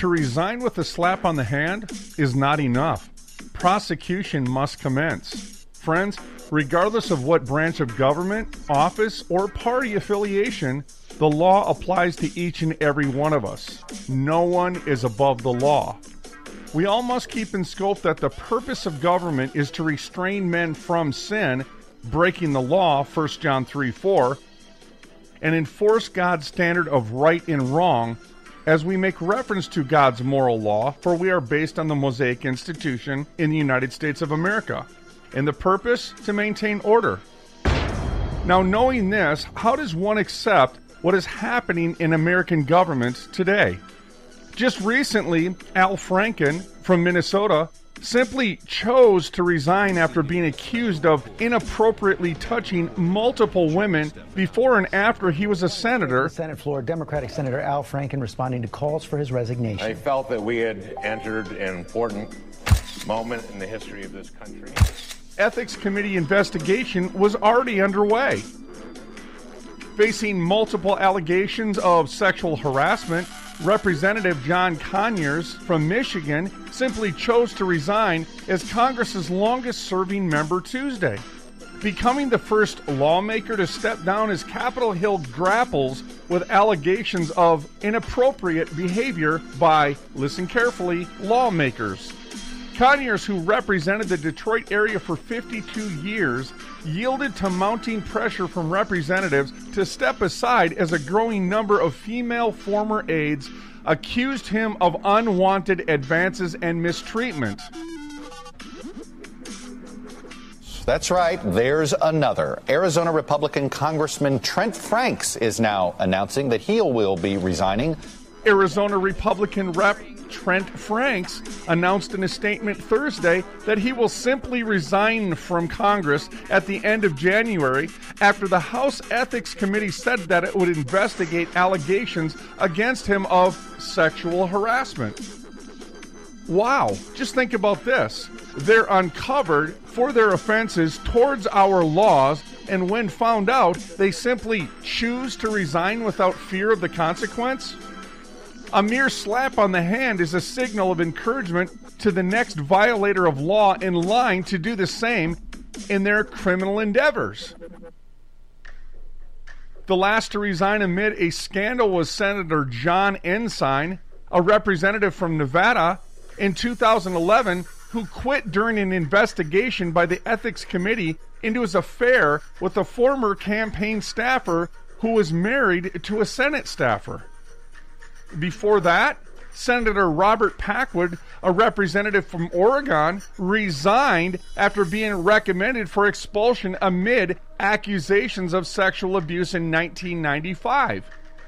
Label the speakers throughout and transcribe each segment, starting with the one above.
Speaker 1: To resign with a slap on the hand is not enough. Prosecution must commence. Friends, regardless of what branch of government, office, or party affiliation, the law applies to each and every one of us. No one is above the law. We all must keep in scope that the purpose of government is to restrain men from sin, breaking the law, 1 John 3:4, and enforce God's standard of right and wrong as we make reference to God's moral law, for we are based on the Mosaic institution in the United States of America, and the purpose to maintain order. Now, knowing this, how does one accept what is happening in American government today? Just recently, Al Franken from Minnesota simply chose to resign after being accused of inappropriately touching multiple women before and after he was a senator.
Speaker 2: Senate floor, Democratic Senator Al Franken responding to calls for his resignation.
Speaker 3: I felt that we had entered an important moment in the history of this country.
Speaker 1: Ethics Committee investigation was already underway. Facing multiple allegations of sexual harassment, Representative John Conyers from Michigan simply chose to resign as Congress's longest-serving member Tuesday, becoming the first lawmaker to step down as Capitol Hill grapples with allegations of inappropriate behavior by, listen carefully, lawmakers. Conyers, who represented the Detroit area for 52 years, yielded to mounting pressure from representatives to step aside as a growing number of female former aides accused him of unwanted advances and mistreatment.
Speaker 4: That's right. There's another. Arizona Republican Congressman Trent Franks is now announcing that he will be resigning.
Speaker 1: Arizona Republican Rep. Trent Franks announced in a statement Thursday that he will simply resign from Congress at the end of January after the House Ethics Committee said that it would investigate allegations against him of sexual harassment. Wow, just think about this. They're uncovered for their offenses towards our laws, and when found out, they simply choose to resign without fear of the consequence? A mere slap on the hand is a signal of encouragement to the next violator of law in line to do the same in their criminal endeavors. The last to resign amid a scandal was Senator John Ensign, a representative from Nevada, in 2011, who quit during an investigation by the Ethics Committee into his affair with a former campaign staffer who was married to a Senate staffer. Before that, Senator Robert Packwood, a representative from Oregon, resigned after being recommended for expulsion amid accusations of sexual abuse in 1995.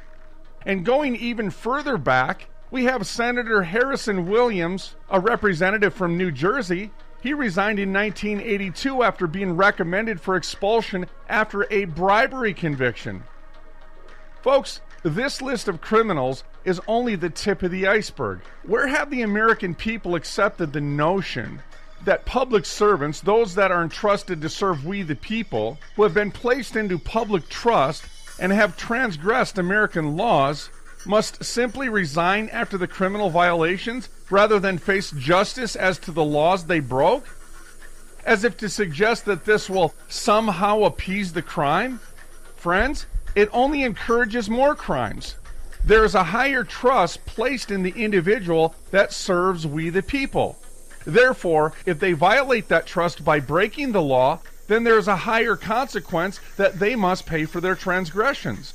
Speaker 1: And going even further back, we have Senator Harrison Williams, a representative from New Jersey. He resigned in 1982 after being recommended for expulsion after a bribery conviction. Folks, this list of criminals is only the tip of the iceberg. Where have the American people accepted the notion that public servants, those that are entrusted to serve we the people, who have been placed into public trust and have transgressed American laws, must simply resign after the criminal violations rather than face justice as to the laws they broke? As if to suggest that this will somehow appease the crime? Friends, it only encourages more crimes. There is a higher trust placed in the individual that serves we the people. Therefore, if they violate that trust by breaking the law, then there is a higher consequence that they must pay for their transgressions.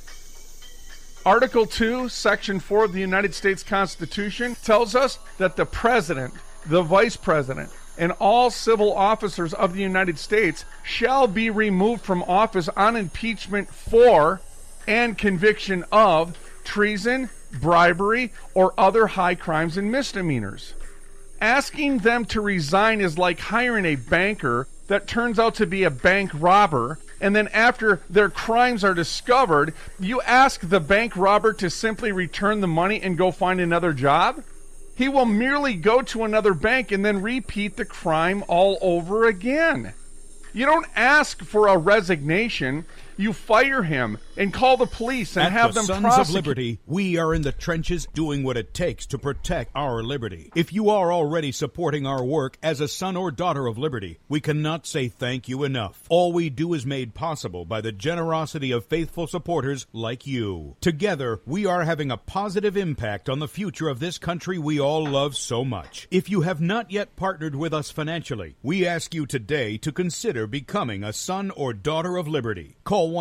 Speaker 1: Article 2, Section 4 of the United States Constitution tells us that the President, the Vice President, and all civil officers of the United States shall be removed from office on impeachment for and conviction of treason, bribery, or other high crimes and misdemeanors. Asking them to resign is like hiring a banker that turns out to be a bank robber, and then after their crimes are discovered, you ask the bank robber to simply return the money and go find another job? He will merely go to another bank and then repeat the crime all over again. You don't ask for a resignation. you fire him and call the police and have them
Speaker 5: prosecuted. At the Sons of Liberty, we are in the trenches doing what it takes to protect our liberty. If you are already supporting our work as a son or daughter of liberty, we cannot say thank you enough. All we do is made possible by the generosity of faithful supporters like you. Together, we are having a positive impact on the future of this country we all love so much. If you have not yet partnered with us financially, we ask you today to consider becoming a son or daughter of liberty. Call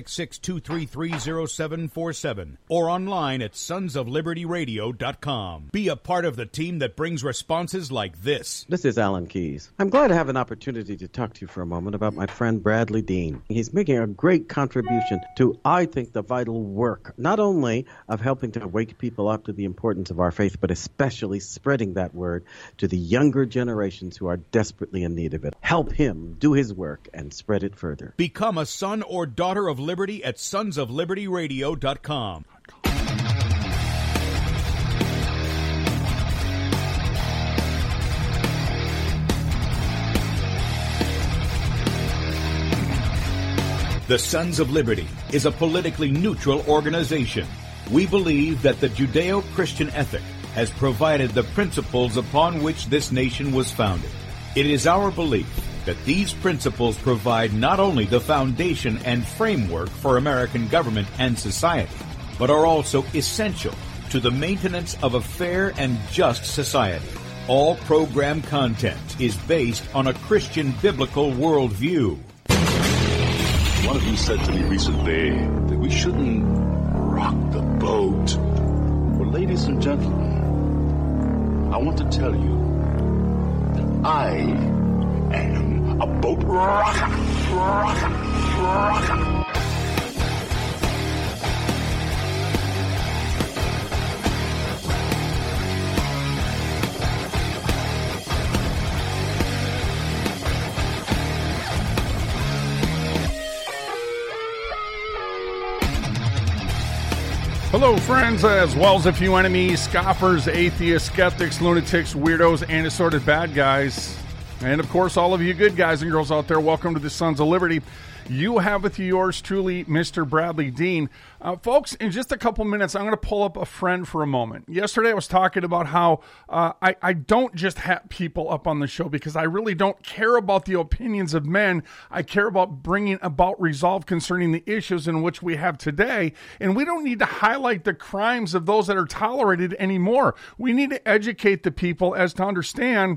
Speaker 5: 1-866-233-0747 or online at sonsoflibertyradio.com. Be a part of the team that brings responses like this.
Speaker 6: This is Alan Keyes. I'm glad to have an opportunity to talk to you for a moment about my friend Bradley Dean. He's making a great contribution to, I think, the vital work, not only of helping to wake people up to the importance of our faith, but especially spreading that word to the younger generations who are desperately in need of it. Help him do his work and spread it further.
Speaker 5: Become a son or daughter of liberty at sonsoflibertyradio.com. The Sons of Liberty is a politically neutral organization. We believe that the Judeo-Christian ethic has provided the principles upon which this nation was founded. It is our belief that these principles provide not only the foundation and framework for American government and society, but are also essential to the maintenance of a fair and just society. All program content is based on a Christian biblical worldview.
Speaker 7: One of you said to me recently that we shouldn't rock the boat. Well, ladies and gentlemen, I want to tell you that I am a boat rocker.
Speaker 1: Hello, friends, as well as a few enemies, scoffers, atheists, skeptics, lunatics, weirdos, and assorted bad guys. And, of course, all of you good guys and girls out there, welcome to the Sons of Liberty. You have with you yours truly, Mr. Bradley Dean. Folks, in just a couple minutes, I'm going to pull up a friend for a moment. Yesterday, I was talking about how I don't just have people up on the show because I really don't care about the opinions of men. I care about bringing about resolve concerning the issues in which we have today. And we don't need to highlight the crimes of those that are tolerated anymore. We need to educate the people as to understand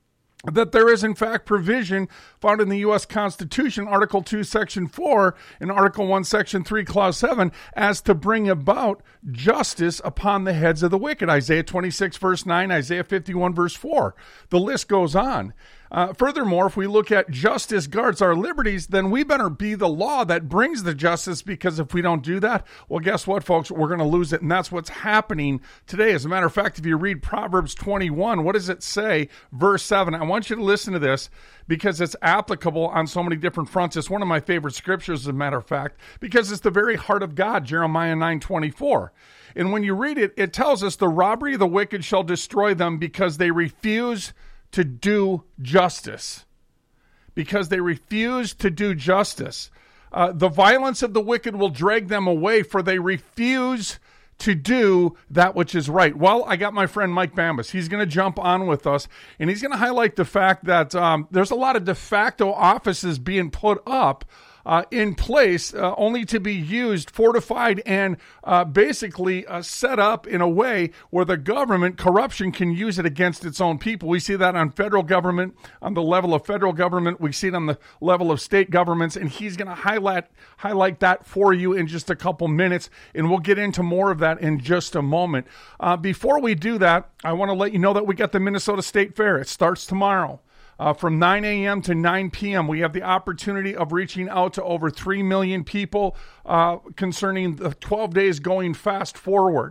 Speaker 1: that there is, in fact, provision found in the U.S. Constitution, Article 2, Section 4, and Article 1, Section 3, Clause 7, as to bring about justice upon the heads of the wicked. Isaiah 26, verse 9, Isaiah 51, verse 4. The list goes on. Furthermore, if we look at justice guards our liberties, then we better be the law that brings the justice, because if we don't do that, well, guess what, folks? We're going to lose it, and that's what's happening today. As a matter of fact, if you read Proverbs 21, what does it say? Verse 7. I want you to listen to this because it's applicable on so many different fronts. It's one of my favorite scriptures, as a matter of fact, because it's the very heart of God, Jeremiah 9:24. And when you read it, it tells us the robbery of the wicked shall destroy them because they refuse to do justice. Because they refuse to do justice. The violence of the wicked will drag them away, for they refuse to do that which is right. Well, I got my friend Mike Bambas. He's going to jump on with us, and he's going to highlight the fact that there's a lot of de facto offices being put up in place only to be used, fortified, and basically set up in a way where the government, corruption, can use it against its own people. We see that on federal government, on the level of federal government. We see it on the level of state governments, and he's going to highlight that for you in just a couple minutes, and we'll get into more of that in just a moment. Before we do that, I want to let you know that we got the Minnesota State Fair. It starts tomorrow. From 9 a.m. to 9 p.m., we have the opportunity of reaching out to over 3 million people concerning the 12 days going fast forward.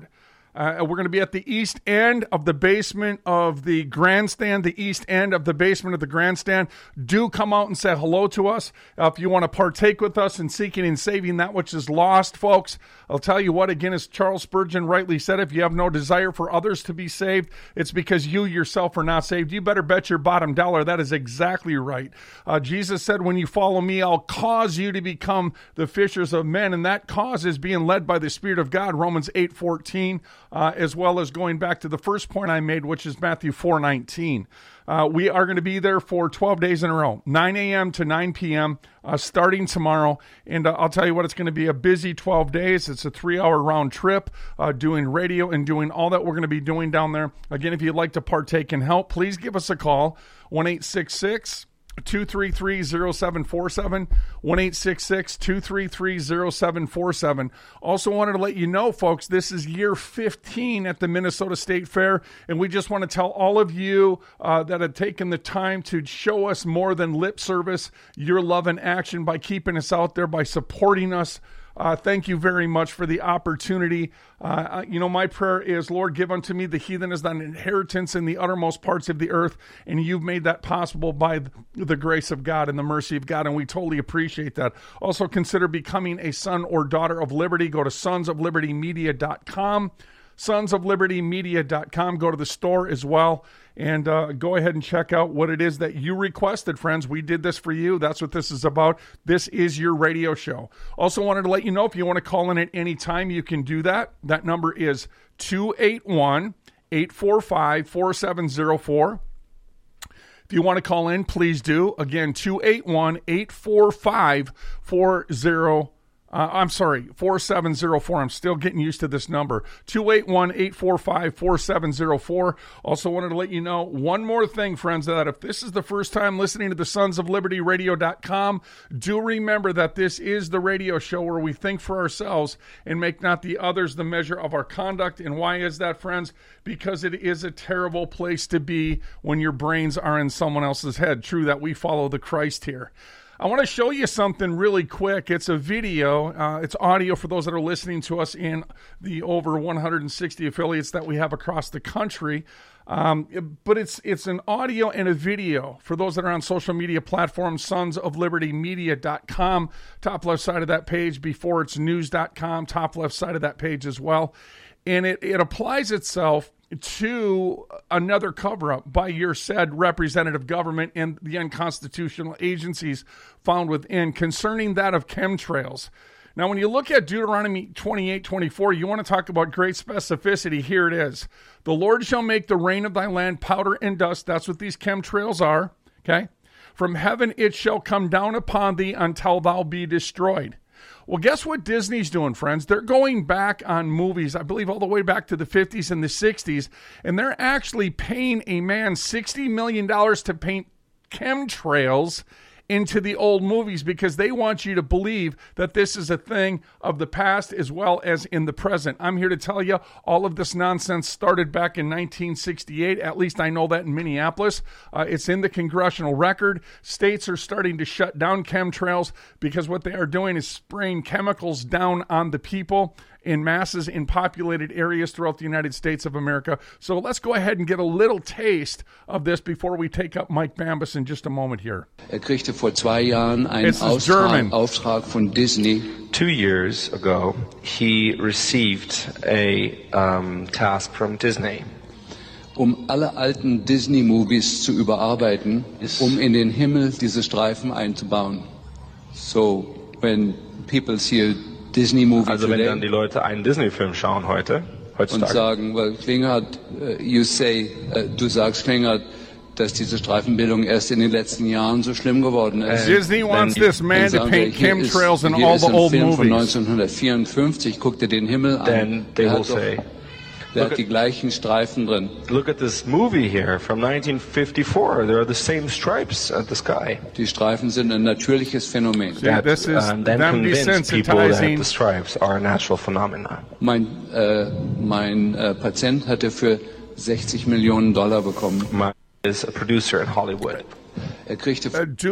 Speaker 1: We're going to be at the east end of the basement of the grandstand, the east end of the basement of the grandstand. Do come out and say hello to us. If you want to partake with us in seeking and saving that which is lost, folks, I'll tell you what, again, as Charles Spurgeon rightly said, if you have no desire for others to be saved, it's because you yourself are not saved. You better bet your bottom dollar that is exactly right. Jesus said, when you follow me, I'll cause you to become the fishers of men, and that cause is being led by the Spirit of God, Romans 8:14. As well as going back to the first point I made, which is Matthew 4:19. We are going to be there for 12 days in a row, 9 a.m. to 9 p.m., starting tomorrow. And I'll tell you what, it's going to be a busy 12 days. It's a 3-hour round trip, doing radio and doing all that we're going to be doing down there. Again, if you'd like to partake and help, please give us a call, 1-866-233-0747, 1-866-233-0747. Also wanted to let you know, folks, this is year 15 at the Minnesota State Fair, and we just want to tell all of you that have taken the time to show us more than lip service, your love and action by keeping us out there, by supporting us. Thank you very much for the opportunity. My prayer is, Lord, give unto me the heathen as thine inheritance in the uttermost parts of the earth. And you've made that possible by the grace of God and the mercy of God. And we totally appreciate that. Also consider becoming a son or daughter of liberty. Go to sonsoflibertymedia.com. sonsoflibertymedia.com. Go to the store as well. And go ahead and check out what it is that you requested, friends. We did this for you. That's what this is about. This is your radio show. Also wanted to let you know, if you want to call in at any time, you can do that. That number is 281-845-4704. If you want to call in, please do. Again, 281-845-4704. 4704. I'm still getting used to this number. 281-845-4704. Also wanted to let you know one more thing, friends, that if this is the first time listening to the Sons of Liberty Radio.com, do remember that this is the radio show where we think for ourselves and make not the others the measure of our conduct. And why is that, friends? Because it is a terrible place to be when your brains are in someone else's head. True that we follow the Christ here. I want to show you something really quick. It's a video. It's audio for those that are listening to us in the over 160 affiliates that we have across the country. But it's an audio and a video for those that are on social media platforms, sonsoflibertymedia.com, top left side of that page, before it's news.com, top left side of that page as well. And it applies itself to another cover-up by your said representative government and the unconstitutional agencies found within concerning that of chemtrails. Now, when you look at Deuteronomy 28:24, you want to talk about great specificity. Here it is. The Lord shall make the rain of thy land powder and dust. That's what these chemtrails are, okay? From heaven it shall come down upon thee until thou be destroyed. Well, guess what Disney's doing, friends? They're going back on movies, I believe all the way back to the 50s and the 60s, and they're actually paying a man $60 million to paint chemtrails into the old movies because they want you to believe that this is a thing of the past as well as in the present. I'm here to tell you all of this nonsense started back in 1968. At least I know that in Minneapolis. It's in the congressional record. States are starting to shut down chemtrails because what they are doing is spraying chemicals down on the people in masses in populated areas throughout the United States of America. So let's go ahead and get a little taste of this before we take up Mike Bambus in just a moment here.
Speaker 8: Kriegte vor 2 Jahren einen Auftrag von Disney.
Speaker 9: 2 years ago, he received a task from Disney.
Speaker 8: Alle alten Disney-Movies zu überarbeiten, in den Himmel diese Streifen einzubauen. So, when people see a Disney-Movie
Speaker 9: also
Speaker 8: today,
Speaker 9: wenn dann die Leute einen Disney-Film schauen heutzutage
Speaker 8: und sagen, well, Klinghardt, du sagst, Klinghardt, dass diese Streifenbildung erst in den letzten Jahren so schlimm geworden ist.
Speaker 1: Disney wants this man to paint chemtrails in all the old movies.
Speaker 8: Von 1954, guck dir den Himmel an.
Speaker 9: Then they will say,
Speaker 8: der hat die gleichen Streifen drin.
Speaker 9: Look at this movie here from 1954. There are the same stripes at the sky.
Speaker 8: Die Streifen sind ein natürliches Phänomen.
Speaker 1: Yeah, this is
Speaker 9: then
Speaker 1: them
Speaker 9: convince people that
Speaker 1: desensitizing.
Speaker 9: the stripes are a natural phenomenon.
Speaker 8: Mein Patient hatte für $60 Millionen bekommen.
Speaker 9: Is a producer in Hollywood.
Speaker 8: Kriegte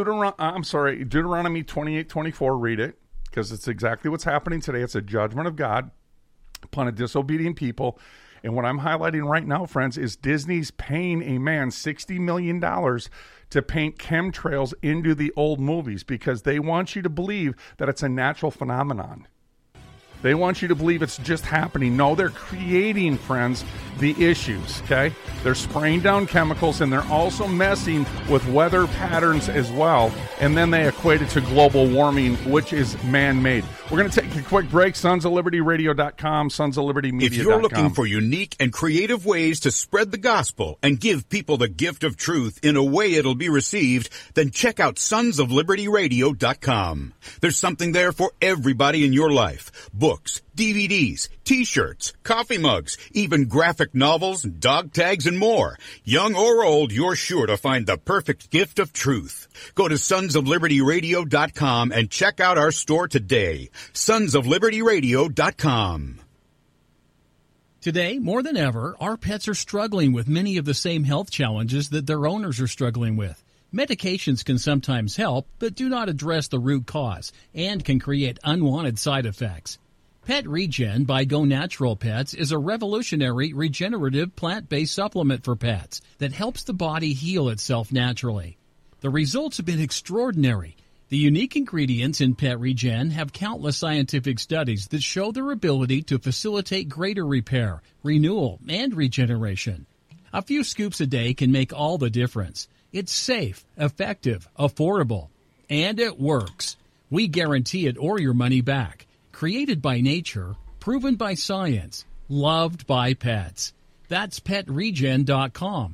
Speaker 1: Deuteronomy 28:24. Read it, because it's exactly what's happening today. It's a judgment of God upon a disobedient people. And what I'm highlighting right now, friends, is Disney's paying a man $60 million to paint chemtrails into the old movies because they want you to believe that it's a natural phenomenon. They want you to believe it's just happening. No, they're creating, friends, the issues, okay? They're spraying down chemicals, and they're also messing with weather patterns as well. And then they equate it to global warming, which is man-made. We're going to take a quick break. SonsOfLibertyRadio.com, SonsOfLibertyMedia.com.
Speaker 5: If you're looking for unique and creative ways to spread the gospel and give people the gift of truth in a way it'll be received, then check out SonsOfLibertyRadio.com. There's something there for everybody in your life. Books, DVDs, T-shirts, coffee mugs, even graphic novels, dog tags, and more. Young or old, you're sure to find the perfect gift of truth. Go to SonsOfLibertyRadio.com and check out our store today. SonsOfLibertyRadio.com.
Speaker 10: Today, more than ever, our pets are struggling with many of the same health challenges that their owners are struggling with. Medications can sometimes help, but do not address the root cause and can create unwanted side effects. Pet Regen by Go Natural Pets is a revolutionary regenerative plant-based supplement for pets that helps the body heal itself naturally. The results have been extraordinary. The unique ingredients in Pet Regen have countless scientific studies that show their ability to facilitate greater repair, renewal, and regeneration. A few scoops a day can make all the difference. It's safe, effective, affordable, and it works. We guarantee it or your money back. Created by nature, proven by science, loved by pets. That's PetRegen.com,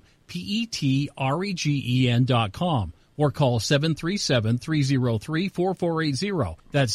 Speaker 10: PetRegen.com, or call 737-303-4480. That's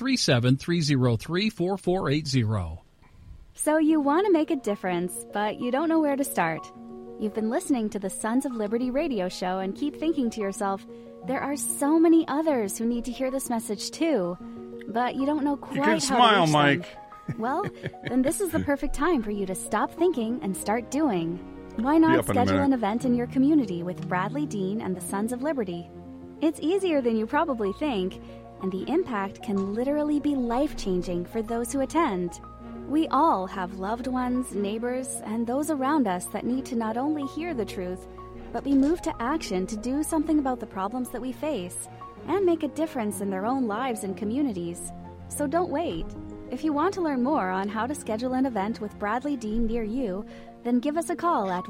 Speaker 10: 737-303-4480.
Speaker 11: So you want to make a difference, but you don't know where to start. You've been listening to the Sons of Liberty radio show and keep thinking to yourself, there are so many others who need to hear this message too, but you don't know quite how to reach
Speaker 1: smile, Mike.
Speaker 11: them. Well, then this is the perfect time for you to stop thinking and start doing. Why not schedule an event in your community with Bradley Dean and the Sons of Liberty? It's easier than you probably think, and the impact can literally be life-changing for those who attend. We all have loved ones, neighbors, and those around us that need to not only hear the truth, but be moved to action to do something about the problems that we face and make a difference in their own lives and communities. So don't wait. If you want to learn more on how to schedule an event with Bradley Dean near you, then give us a call at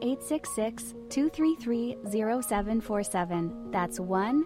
Speaker 11: 1-866-233-0747. That's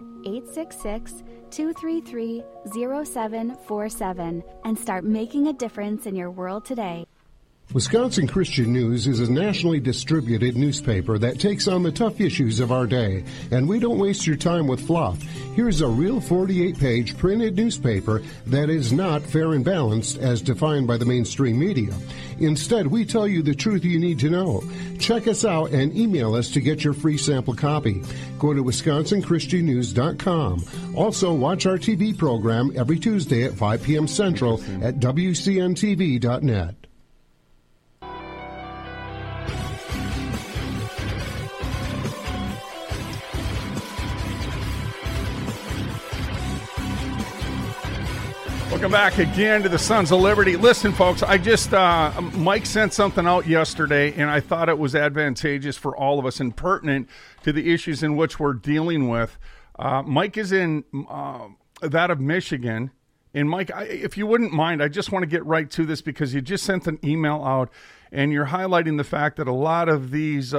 Speaker 11: 1-866-233-0747 and start making a difference in your world today.
Speaker 12: Wisconsin Christian News is a nationally distributed newspaper that takes on the tough issues of our day, and we don't waste your time with fluff. Here's a real 48-page printed newspaper that is not fair and balanced as defined by the mainstream media. Instead, we tell you the truth you need to know. Check us out and email us to get your free sample copy. Go to WisconsinChristianNews.com. Also, watch our TV program every Tuesday at 5 p.m. Central at WCNTV.net.
Speaker 1: Welcome back again to the Sons of Liberty. Listen, folks, I just, Mike sent something out yesterday, and I thought it was advantageous for all of us and pertinent to the issues in which we're dealing with. Mike is in that of Michigan. And Mike, if you wouldn't mind, I just want to get right to this because you just sent an email out, and you're highlighting the fact that a lot of these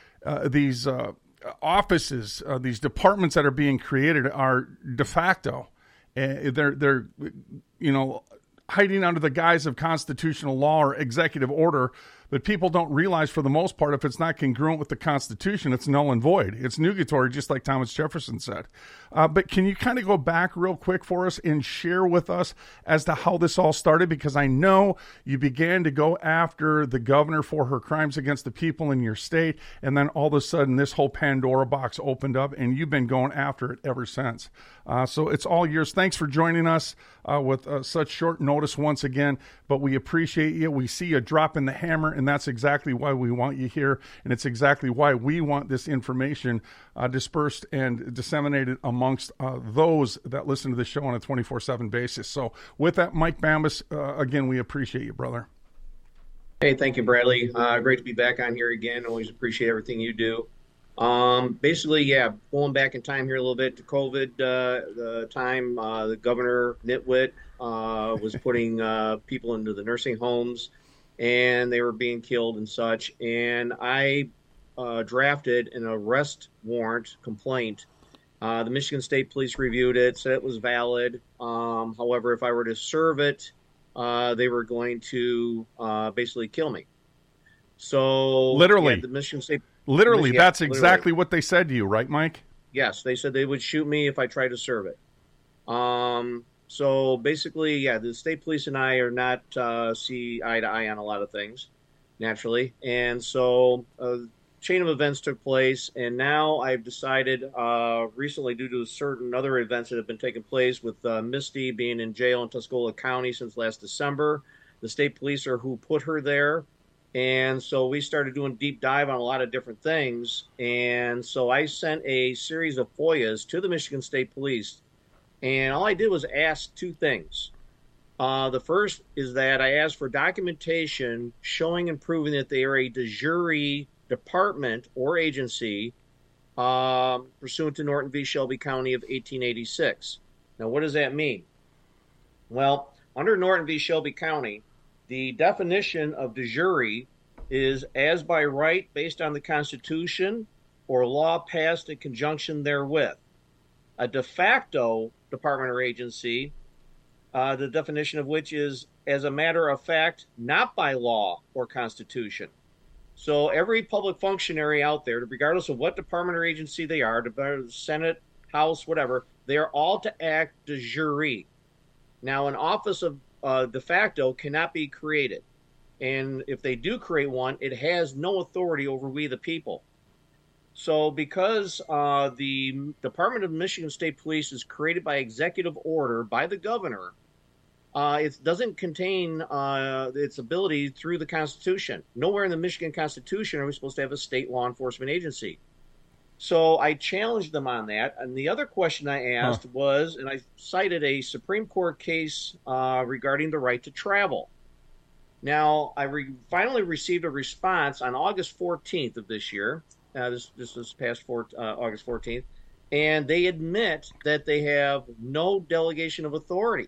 Speaker 1: offices, these departments that are being created are de facto. They're hiding under the guise of constitutional law or executive order, but people don't realize for the most part, if it's not congruent with the Constitution, it's null and void. It's nugatory, just like Thomas Jefferson said. But can you kind of go back real quick for us and share with us as to how this all started? Because I know you began to go after the governor for her crimes against the people in your state, and then all of a sudden this whole Pandora box opened up, and you've been going after it ever since. So it's all yours. Thanks for joining us with such short notice once again, but we appreciate you. We see you dropping the hammer, and that's exactly why we want you here, and it's exactly why we want this information dispersed and disseminated amongst those that listen to the show on a 24/7 basis. So with that, Mike Bambas, again, we appreciate you, brother.
Speaker 13: Hey, thank you, Bradley. Great to be back on here again. Always appreciate everything you do. Basically, yeah, going back in time here a little bit to COVID, the time the governor Nitwit was putting people into the nursing homes, and they were being killed and such. And I drafted an arrest warrant complaint. The Michigan State Police reviewed it, said it was valid. However, if I were to serve it, they were going to basically kill me. So
Speaker 1: literally,
Speaker 13: yeah, the Michigan State.
Speaker 1: Literally,
Speaker 13: yeah,
Speaker 1: that's exactly what they said to you, right, Mike?
Speaker 13: Yes, they said they would shoot me if I tried to serve it. So basically, yeah, the state police and I are not see eye to eye on a lot of things, naturally. And so a chain of events took place, and now I've decided recently, due to certain other events that have been taking place with Misty being in jail in Tuscola County since last December, the state police are who put her there. And so we started doing deep dive on a lot of different things. And so I sent a series of FOIAs to the Michigan State Police. And all I did was ask two things. The first is that I asked for documentation showing and proving that they are a de jure department or agency pursuant to Norton v. Shelby County of 1886. Now, what does that mean? Well, under Norton v. Shelby County, the definition of de jure is as by right based on the Constitution or law passed in conjunction therewith. A de facto department or agency, the definition of which is as a matter of fact, not by law or Constitution. So every public functionary out there, regardless of what department or agency they are, the Senate, House, whatever, they are all to act de jure. Now, an office of de facto cannot be created. And if they do create one, it has no authority over we the people. So because the Department of Michigan State Police is created by executive order by the governor, it doesn't contain its ability through the Constitution. Nowhere in the Michigan Constitution are we supposed to have a state law enforcement agency. So I challenged them on that. And the other question I asked was, and I cited a Supreme Court case regarding the right to travel. Now, I finally received a response on August 14th of this year. This was past August 14th. And they admit that they have no delegation of authority.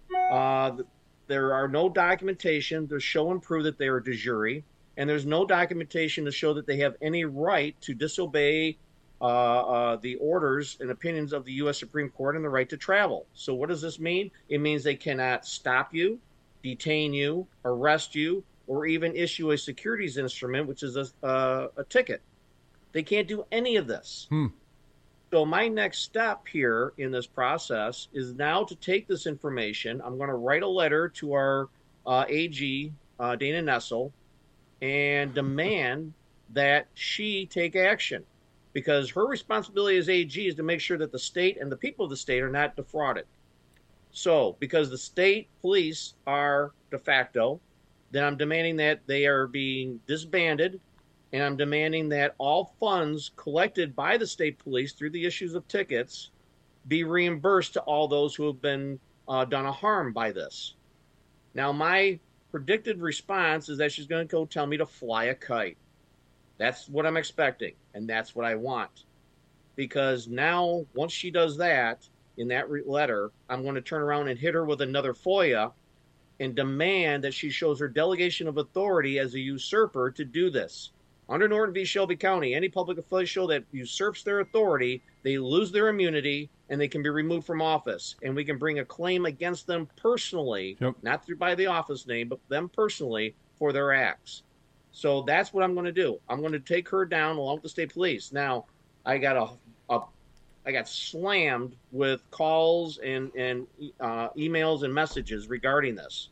Speaker 13: There are no documentation to show and prove that they are de jure. And there's no documentation to show that they have any right to disobey the orders and opinions of the U.S. Supreme Court and the right to travel. So what does this mean? It means they cannot stop you, detain you, arrest you, or even issue a securities instrument, which is a ticket. They can't do any of this. So my next step here in this process is now to take this information. I'm going to write a letter to our AG, Dana Nessel, and demand that she take action. Because her responsibility as AG is to make sure that the state and the people of the state are not defrauded. So, because the state police are de facto, then I'm demanding that they are being disbanded, and I'm demanding that all funds collected by the state police through the issues of tickets be reimbursed to all those who have been done a harm by this. Now, my predicted response is that she's going to go tell me to fly a kite. That's what I'm expecting, and that's what I want. Because now, once she does that, in that letter, I'm going to turn around and hit her with another FOIA and demand that she shows her delegation of authority as a usurper to do this. Under Norton v. Shelby County, any public official that usurps their authority, they lose their immunity, and they can be removed from office. And we can bring a claim against them personally, not through by the office name, but them personally for their acts. So that's what I'm going to do. I'm going to take her down along with the state police. Now, I got I got slammed with calls and emails and messages regarding this.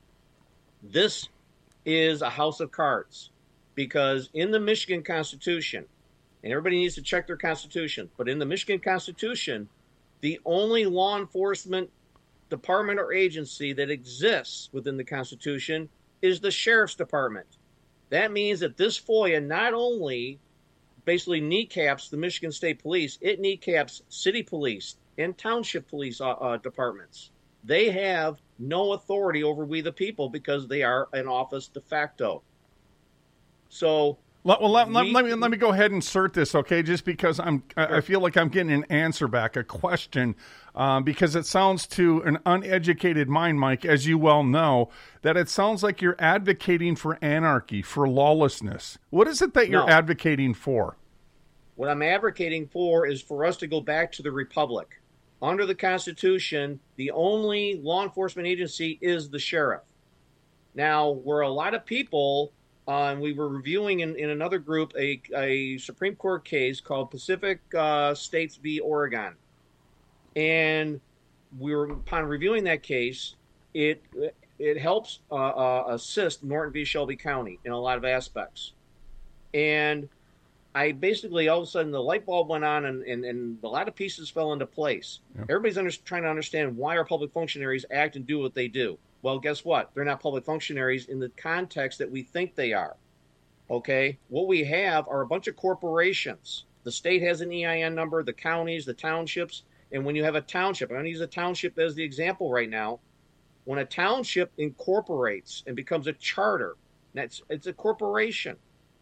Speaker 13: This is a house of cards because in the Michigan Constitution, and everybody needs to check their Constitution, but in the Michigan Constitution, the only law enforcement department or agency that exists within the Constitution is the Sheriff's Department. That means that this FOIA not only basically kneecaps the Michigan State Police, it kneecaps city police and township police departments. They have no authority over we the people because they are an office de facto. So
Speaker 1: let me go ahead and insert this, okay? Just because I feel like I'm getting an answer back, a question, because it sounds to an uneducated mind, Mike, as you well know, that it sounds like you're advocating for anarchy, for lawlessness. What is it that you're advocating for?
Speaker 13: What I'm advocating for is for us to go back to the Republic. Under the Constitution, the only law enforcement agency is the sheriff. Now, where a lot of people, we were reviewing in another group a Supreme Court case called Pacific States v. Oregon. And upon reviewing that case, it helps assist Norton v. Shelby County in a lot of aspects. And I basically, all of a sudden, the light bulb went on and a lot of pieces fell into place. Yep. Everybody's trying to understand why our public functionaries act and do what they do. Well, guess what? They're not public functionaries in the context that we think they are. Okay? What we have are a bunch of corporations. The state has an EIN number, the counties, the townships. And when you have a township, I'm going to use a township as the example right now. When a township incorporates and becomes a charter, it's a corporation.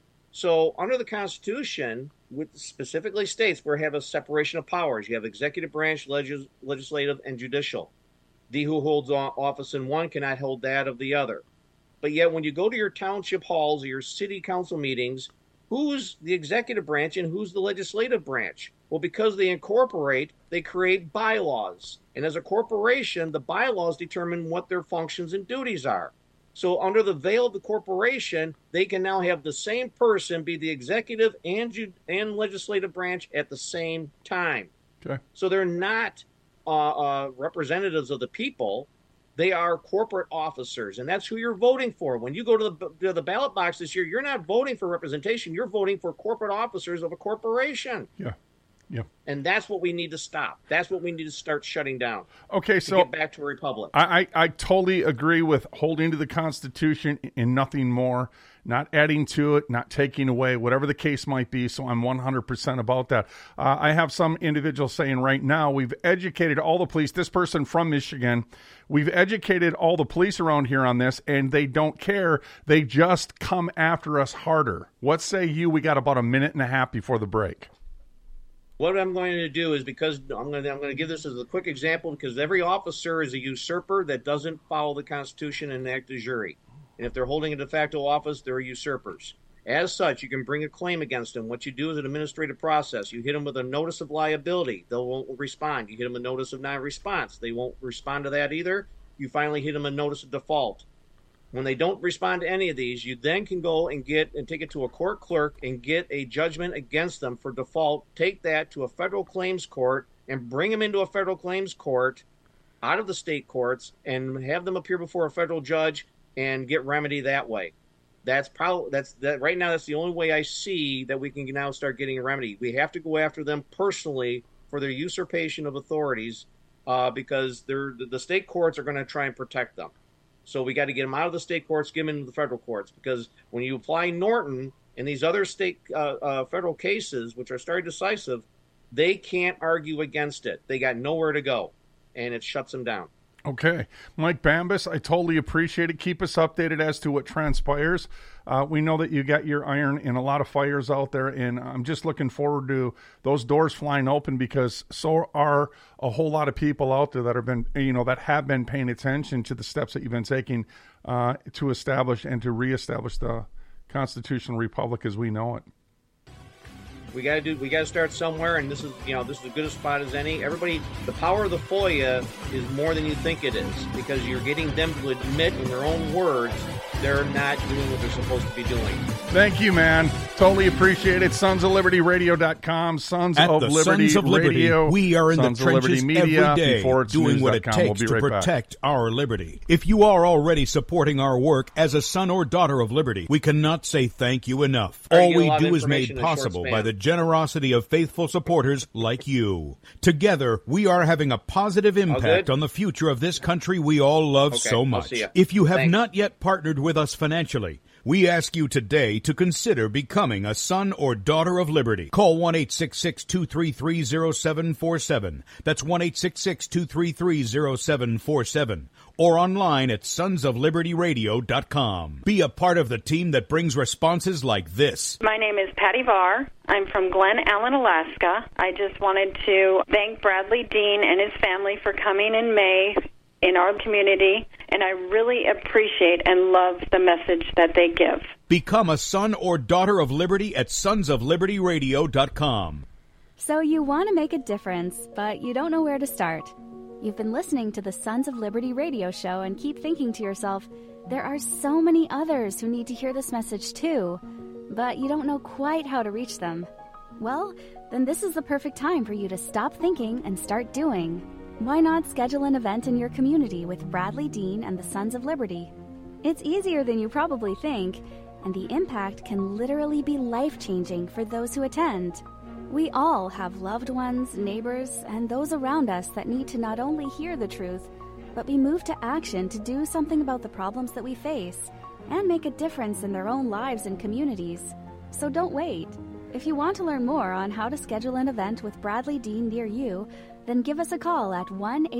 Speaker 13: So under the Constitution, which specifically states where you have a separation of powers, you have executive branch, legislative, and judicial. He who holds office in one cannot hold that of the other. But yet when you go to your township halls or your city council meetings, who's the executive branch and who's the legislative branch? Well, because they incorporate, they create bylaws. And as a corporation, the bylaws determine what their functions and duties are. So under the veil of the corporation, they can now have the same person be the executive and legislative branch at the same time.
Speaker 1: Okay.
Speaker 13: So they're not representatives of the people. They are corporate officers, and that's who you're voting for. When you go to the ballot box this year, you're not voting for representation. You're voting for corporate officers of a corporation.
Speaker 1: Yeah. Yeah.
Speaker 13: And that's what we need to stop. That's what we need to start shutting down.
Speaker 1: Okay, so
Speaker 13: get back to a republic.
Speaker 1: I totally agree with holding to the Constitution and nothing more, not adding to it, not taking away, whatever the case might be. So I'm 100% about that. I have some individuals saying right now, we've educated all the police, this person from Michigan, we've educated all the police around here on this, and they don't care. They just come after us harder. What say you? We got about a minute and a half before the break.
Speaker 13: What I'm going to do is, because I'm going to give this as a quick example, because every officer is a usurper that doesn't follow the Constitution and act de jure. And if they're holding a de facto office, they're usurpers. As such, you can bring a claim against them. What you do is an administrative process. You hit them with a notice of liability. They won't respond. You hit them a notice of non-response. They won't respond to that either. You finally hit them a notice of default. When they don't respond to any of these, you then can go and take it to a court clerk and get a judgment against them for default. Take that to a federal claims court and bring them into a federal claims court out of the state courts and have them appear before a federal judge and get remedy that way. Right now, that's the only way I see that we can now start getting a remedy. We have to go after them personally for their usurpation of authorities because the state courts are going to try and protect them. So we got to get them out of the state courts, get them into the federal courts, because when you apply Norton and these other state federal cases, which are stare decisis, they can't argue against it. They got nowhere to go, and it shuts them down.
Speaker 1: Okay. Mike Bambas, I totally appreciate it. Keep us updated as to what transpires. We know that you got your iron in a lot of fires out there, and I'm just looking forward to those doors flying open, because so are a whole lot of people out there that have been paying attention to the steps that you've been taking to establish and to reestablish the constitutional republic as we know it.
Speaker 13: We got to start somewhere, and this is as good a spot as any. Everybody, the power of the FOIA is more than you think it is, because you're getting them to admit in their own words they're not doing what they're supposed to be doing.
Speaker 1: Thank you, man. Totally appreciate it. SonsOfLibertyRadio.com, Sons of Liberty Radio.
Speaker 5: We are in the trenches
Speaker 1: Media,
Speaker 5: every day, doing what it takes to protect our liberty. If you are already supporting our work as a son or daughter of liberty, we cannot say thank you enough. All we do is made possible by the generosity of faithful supporters like you. Together, we are having a positive impact on the future of this country we all love so much. If you have not yet partnered with us financially, We ask you today to consider becoming a son or daughter of liberty. Call 1-866-233-0747. That's 1-866-233-0747. Or online at sonsoflibertyradio.com. Be a part of the team that brings responses like this.
Speaker 14: My name is Patty Varr. I'm from Glen Allen, Alaska. I just wanted to thank Bradley Dean and his family for coming in May in our community, and I really appreciate and love the message that they give.
Speaker 5: Become a son or daughter of liberty at sonsoflibertyradio.com.
Speaker 11: So you want to make a difference, but you don't know where to start. You've been listening to the Sons of Liberty radio show and keep thinking to yourself, there are so many others who need to hear this message too, but you don't know quite how to reach them. Well, then this is the perfect time for you to stop thinking and start doing. Why not schedule an event in your community with Bradley Dean and the Sons of Liberty? It's easier than you probably think, and the impact can literally be life-changing for those who attend. We all have loved ones, neighbors, and those around us that need to not only hear the truth, but be moved to action to do something about the problems that we face and make a difference in their own lives and communities. So don't wait. If you want to learn more on how to schedule an event with Bradley Dean near you, then give us a call at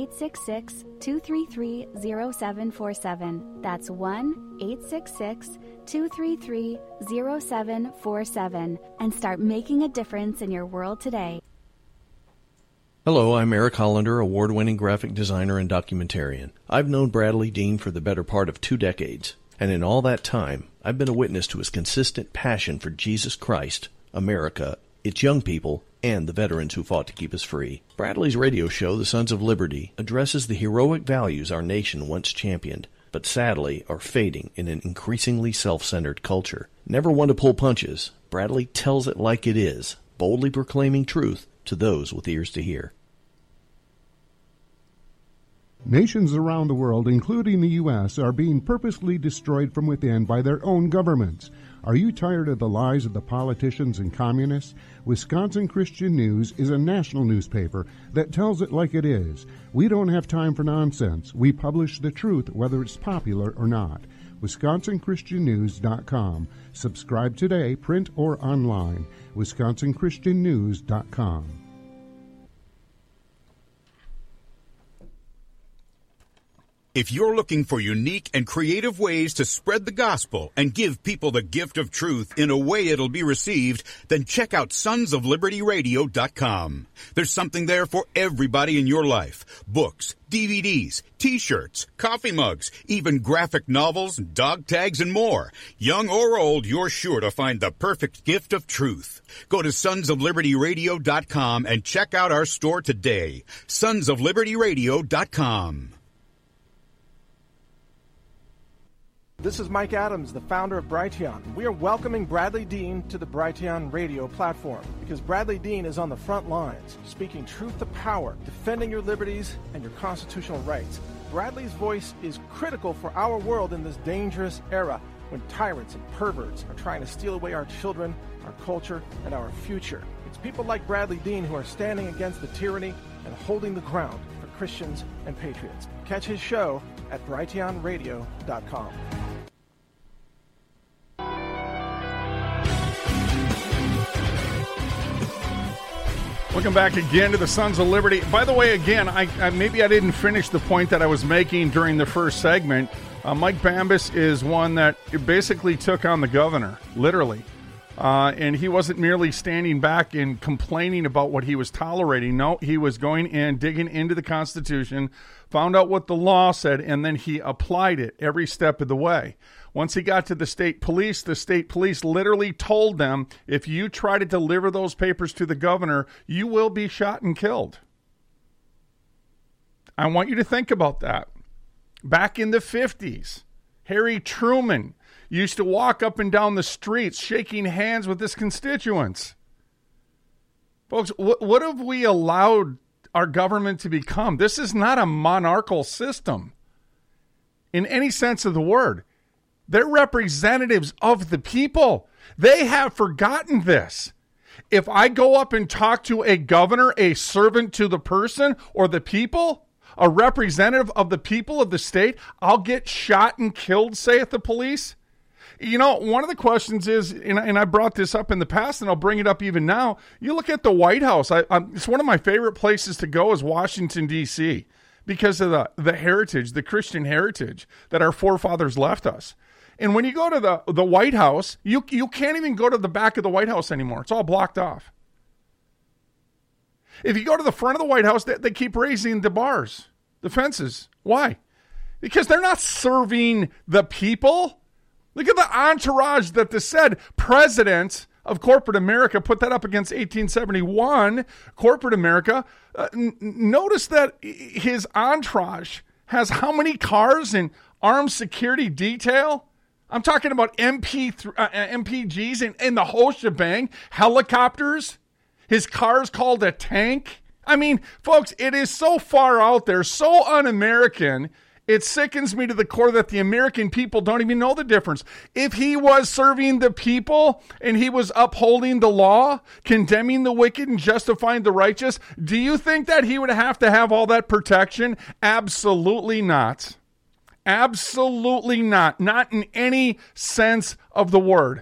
Speaker 11: 1-866-233-0747. That's 1-866-233-0747 and start making a difference in your world today.
Speaker 15: Hello, I'm Eric Hollander, award-winning graphic designer and documentarian. I've known Bradley Dean for the better part of 2 decades, and in all that time, I've been a witness to his consistent passion for Jesus Christ, America, its young people, and the veterans who fought to keep us free. Bradley's radio show, The Sons of Liberty, addresses the heroic values our nation once championed, but sadly are fading in an increasingly self-centered culture. Never one to pull punches, Bradley tells it like it is, boldly proclaiming truth to those with ears to hear.
Speaker 12: Nations around the world, including the U.S., are being purposely destroyed from within by their own governments. Are you tired of the lies of the politicians and communists? Wisconsin Christian News is a national newspaper that tells it like it is. We don't have time for nonsense. We publish the truth, whether it's popular or not. WisconsinChristianNews.com. Subscribe today, print or online. WisconsinChristianNews.com.
Speaker 5: If you're looking for unique and creative ways to spread the gospel and give people the gift of truth in a way it'll be received, then check out sonsoflibertyradio.com. There's something there for everybody in your life. Books, DVDs, T-shirts, coffee mugs, even graphic novels, dog tags, and more. Young or old, you're sure to find the perfect gift of truth. Go to sonsoflibertyradio.com and check out our store today. sonsoflibertyradio.com.
Speaker 16: This is Mike Adams, the founder of Brighteon. We are welcoming Bradley Dean to the Brighteon radio platform because Bradley Dean is on the front lines, speaking truth to power, defending your liberties and your constitutional rights. Bradley's voice is critical for our world in this dangerous era when tyrants and perverts are trying to steal away our children, our culture, and our future. It's people like Bradley Dean who are standing against the tyranny and holding the ground for Christians and patriots. Catch his show at brighteonradio.com.
Speaker 1: Welcome back again to the Sons of Liberty. By the way, again, I maybe I didn't finish the point that I was making during the first segment. Mike Bambus is one that basically took on the governor, literally. And he wasn't merely standing back and complaining about what he was tolerating. No, he was going in, digging into the Constitution, found out what the law said, and then he applied it every step of the way. Once he got to the state police literally told them, if you try to deliver those papers to the governor, you will be shot and killed. I want you to think about that. Back in the 50s, Harry Truman used to walk up and down the streets shaking hands with his constituents. Folks, what have we allowed our government to become? This is not a monarchical system in any sense of the word. They're representatives of the people. They have forgotten this. If I go up and talk to a governor, a servant to the person or the people, a representative of the people of the state, I'll get shot and killed, saith the police. One of the questions is, and I brought this up in the past, and I'll bring it up even now. You look at the White House. It's one of my favorite places to go is Washington, D.C., because of the heritage, the Christian heritage that our forefathers left us. And when you go to the White House, you can't even go to the back of the White House anymore. It's all blocked off. If you go to the front of the White House, they keep raising the bars, the fences. Why? Because they're not serving the people. Look at the entourage that the said president of corporate America put that up against 1871 corporate America. Notice that his entourage has how many cars and armed security detail? I'm talking about MPGs and the whole shebang, helicopters. His car's called a tank. I mean, folks, it is so far out there, so un-American. It sickens me to the core that the American people don't even know the difference. If he was serving the people and he was upholding the law, condemning the wicked and justifying the righteous, do you think that he would have to have all that protection? Absolutely not. Absolutely not. Not in any sense of the word.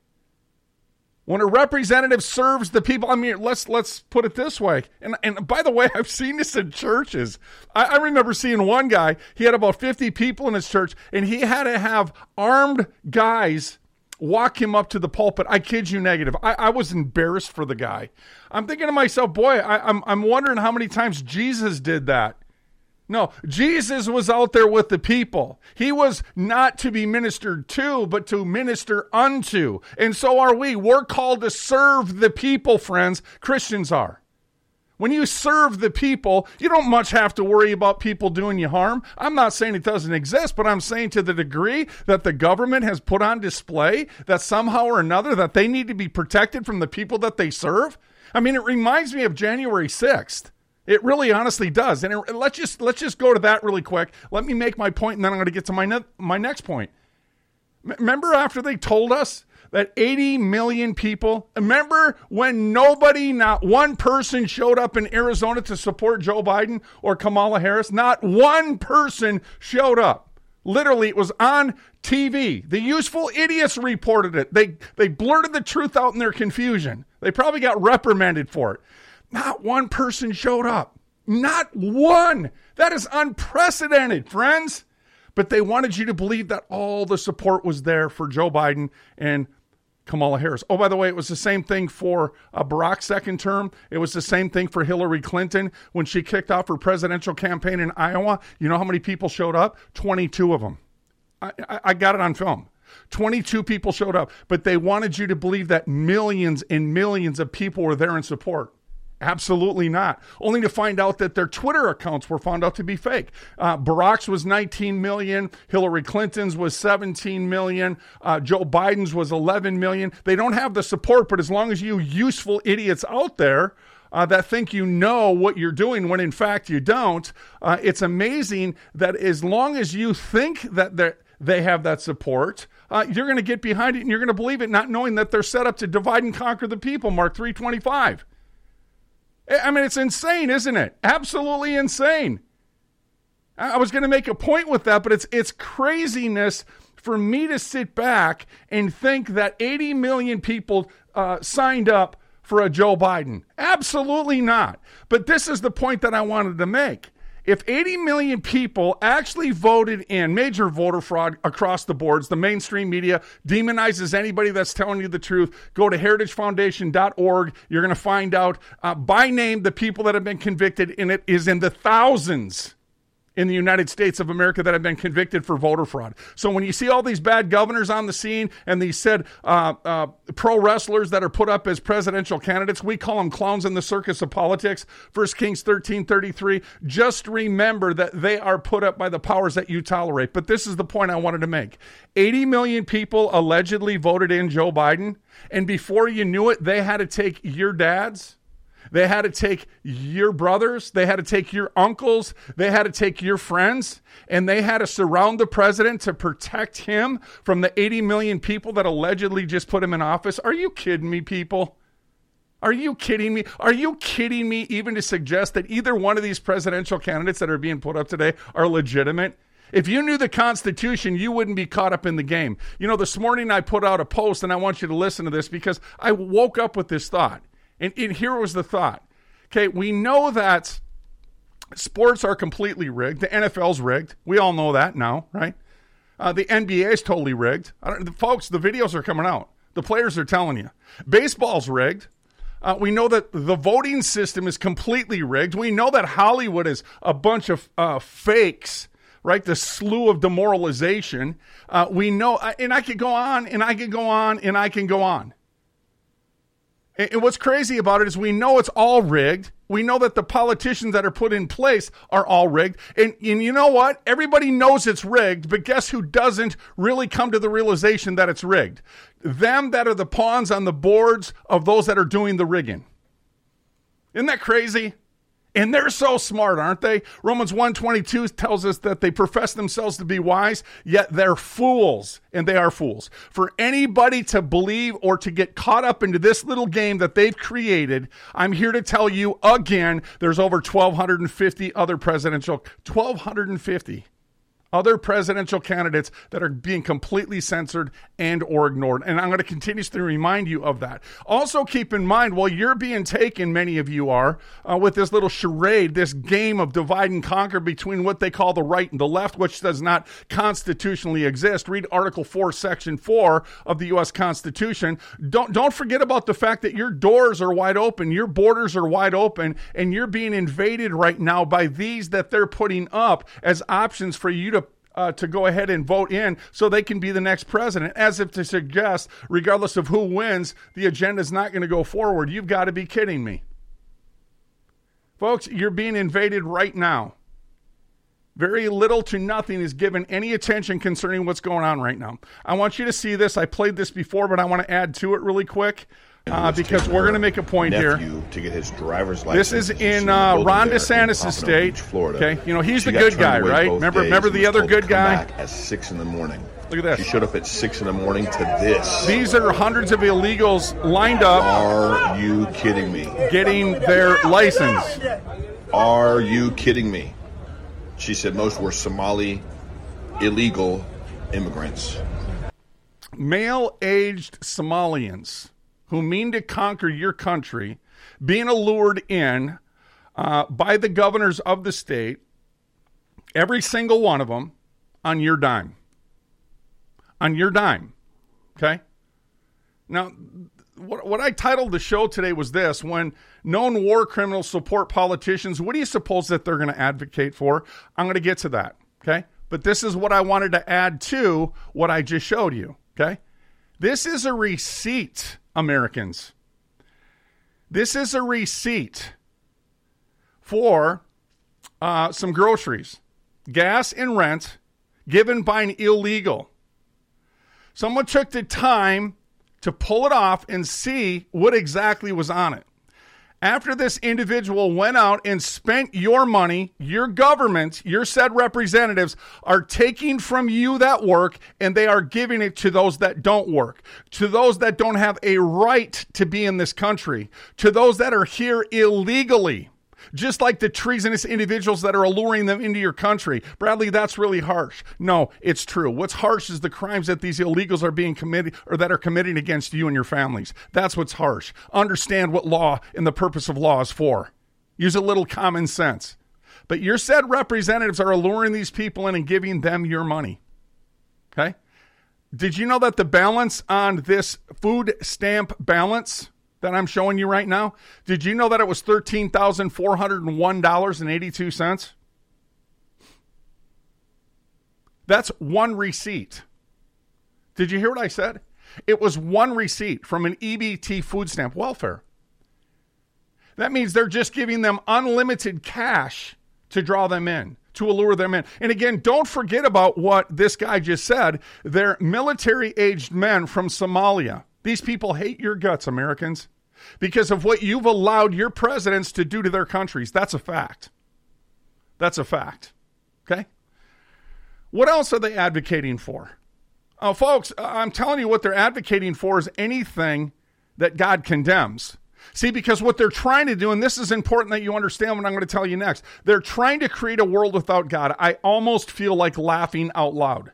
Speaker 1: When a representative serves the people, I mean, let's put it this way. And by the way, I've seen this in churches. I remember seeing one guy, he had about 50 people in his church, and he had to have armed guys walk him up to the pulpit. I kid you negative. I was embarrassed for the guy. I'm thinking to myself, boy, I'm wondering how many times Jesus did that. No, Jesus was out there with the people. He was not to be ministered to, but to minister unto. And so are we. We're called to serve the people, friends. Christians are. When you serve the people, you don't much have to worry about people doing you harm. I'm not saying it doesn't exist, but I'm saying to the degree that the government has put on display that somehow or another that they need to be protected from the people that they serve. I mean, it reminds me of January 6th. It really honestly does. And let's just go to that really quick. Let me make my point, and then I'm going to get to my next point. Remember after they told us that 80 million people, remember when not one person showed up in Arizona to support Joe Biden or Kamala Harris? Not one person showed up. Literally, it was on TV. The useful idiots reported it. They blurted the truth out in their confusion. They probably got reprimanded for it. Not one person showed up. Not one. That is unprecedented, friends. But they wanted you to believe that all the support was there for Joe Biden and Kamala Harris. Oh, by the way, it was the same thing for Barack's second term. It was the same thing for Hillary Clinton when she kicked off her presidential campaign in Iowa. You know how many people showed up? 22 of them. I got it on film. 22 people showed up, but they wanted you to believe that millions and millions of people were there in support. Absolutely not. Only to find out that their Twitter accounts were found out to be fake. Barack's was 19 million. Hillary Clinton's was 17 million. Joe Biden's was 11 million. They don't have the support, but as long as you useful idiots out there that think you know what you're doing when in fact you don't, it's amazing that as long as you think that they have that support, you're going to get behind it and you're going to believe it, not knowing that they're set up to divide and conquer the people, Mark 3:25. I mean, it's insane, isn't it? Absolutely insane. I was going to make a point with that, but it's craziness for me to sit back and think that 80 million people signed up for a Joe Biden. Absolutely not. But this is the point that I wanted to make. If 80 million people actually voted in major voter fraud across the boards, the mainstream media demonizes anybody that's telling you the truth. Go to heritagefoundation.org. You're going to find out by name the people that have been convicted, and it is in the thousands in the United States of America that have been convicted for voter fraud. So when you see all these bad governors on the scene and these said pro wrestlers that are put up as presidential candidates, we call them clowns in the circus of politics. 1 Kings 13:33. Just remember that they are put up by the powers that you tolerate. But this is the point I wanted to make. 80 million people allegedly voted in Joe Biden, and before you knew it, they had to take your dads. They had to take your brothers. They had to take your uncles. They had to take your friends. And they had to surround the president to protect him from the 80 million people that allegedly just put him in office. Are you kidding me, people? Are you kidding me? Are you kidding me even to suggest that either one of these presidential candidates that are being put up today are legitimate? If you knew the Constitution, you wouldn't be caught up in the game. You know, this morning I put out a post, and I want you to listen to this because I woke up with this thought. And here was the thought. Okay, we know that sports are completely rigged. The NFL's rigged. We all know that now, right? The NBA is totally rigged. Folks, the videos are coming out. The players are telling you. Baseball's rigged. We know that the voting system is completely rigged. We know that Hollywood is a bunch of fakes, right? The slew of demoralization. We know, and I could go on, and I could go on, and I can go on. And what's crazy about it is we know it's all rigged. We know that the politicians that are put in place are all rigged. And you know what? Everybody knows it's rigged, but guess who doesn't really come to the realization that it's rigged? Them that are the pawns on the boards of those that are doing the rigging. Isn't that crazy? And they're so smart, aren't they? Romans 1:22 tells us that they profess themselves to be wise, yet they're fools, and they are fools. For anybody to believe or to get caught up into this little game that they've created, I'm here to tell you again, there's over 1,250 other presidential candidates that are being completely censored and or ignored. And I'm going to continuously remind you of that. Also keep in mind, while you're being taken, many of you are, with this little charade, this game of divide and conquer between what they call the right and the left, which does not constitutionally exist. Read Article 4, Section 4 of the U.S. Constitution. Don't forget about the fact that your doors are wide open, your borders are wide open, and you're being invaded right now by these that they're putting up as options for you to go ahead and vote in so they can be the next president, as if to suggest, regardless of who wins, the agenda is not going to go forward. You've got to be kidding me. Folks, you're being invaded right now. Very little to nothing is given any attention concerning what's going on right now. I want you to see this. I played this before, but I want to add to it really quick. Because we're going to make a point here.
Speaker 17: To get his driver's license.
Speaker 1: This is in Ron DeSantis' state.
Speaker 17: Beach, Florida.
Speaker 1: Okay, you know he's the good guy, right? Remember the other good guy?
Speaker 17: Back at 6 a.m.
Speaker 1: Look at this.
Speaker 17: She showed up at 6 a.m. to this.
Speaker 1: These are hundreds of illegals lined up.
Speaker 17: Are you kidding me?
Speaker 1: Getting their license.
Speaker 17: Are you kidding me? She said most were Somali illegal immigrants.
Speaker 1: Male-aged Somalians who mean to conquer your country, being allured in by the governors of the state, every single one of them, on your dime. On your dime. Okay? Now, what I titled the show today was this: when known war criminals support politicians, what do you suppose that they're going to advocate for? I'm going to get to that. Okay? But this is what I wanted to add to what I just showed you. Okay? This is a receipt, Americans. This is a receipt for some groceries, gas and rent given by an illegal. Someone took the time to pull it off and see what exactly was on it. After this individual went out and spent your money, your government, your said representatives are taking from you that work, and they are giving it to those that don't work, to those that don't have a right to be in this country, to those that are here illegally, just like the treasonous individuals that are alluring them into your country. Bradley, that's really harsh. No, it's true. What's harsh is the crimes that these illegals are being committed or that are committing against you and your families. That's what's harsh. Understand what law and the purpose of law is for. Use a little common sense. But your said representatives are alluring these people in and giving them your money. Okay? Did you know that the balance on this food stamp balance that I'm showing you right now, did you know that it was $13,401.82? That's one receipt. Did you hear what I said? It was one receipt from an EBT food stamp welfare. That means they're just giving them unlimited cash to draw them in, to allure them in. And again, don't forget about what this guy just said. They're military-aged men from Somalia. These people hate your guts, Americans, because of what you've allowed your presidents to do to their countries. That's a fact. That's a fact. Okay? What else are they advocating for? Folks, I'm telling you, what they're advocating for is anything that God condemns. See, because what they're trying to do, and this is important that you understand what I'm going to tell you next, they're trying to create a world without God. I almost feel like laughing out loud.